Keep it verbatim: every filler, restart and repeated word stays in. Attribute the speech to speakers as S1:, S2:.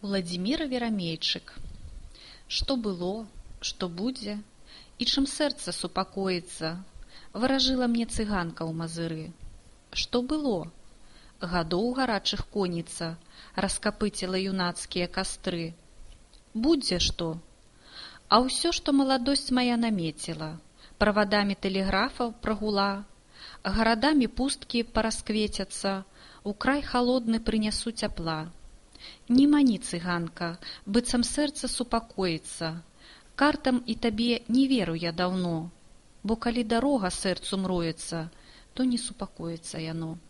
S1: Уладзіміра Верамейчык. Што было, што будзе, і чым сэрца супакоіцца, варажыла мне цыганка ў мазыры. Што было? Гадоў гарачых конніца раскапыціла юнацкія кастры. Будзе што? А ўсё, што маладосць мая намеціла, правадамі тэлеграфаў прагула, гарадамі пусткі парасквецяцца, у край халодны прынясу цяпла. Не мані, цыганка, быццам сэрца супакоіцца. Картам і табе не веру я даўно, бо калі дарога сэрцу мроецца, то не супакоіцца яно.